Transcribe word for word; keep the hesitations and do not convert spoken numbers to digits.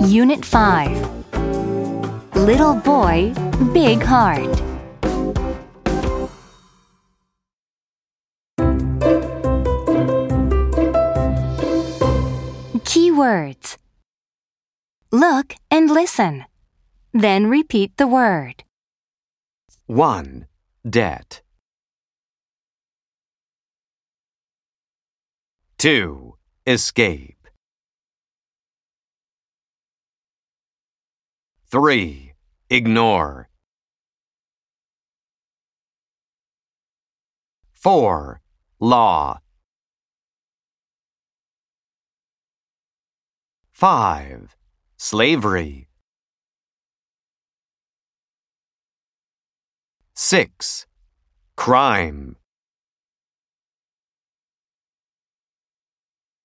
Unit five. Little boy, big heart. Keywords. Look and listen. Then repeat the word. one. Debt. two. Escape. three. Ignore. four. Law. five. Slavery. six. Crime.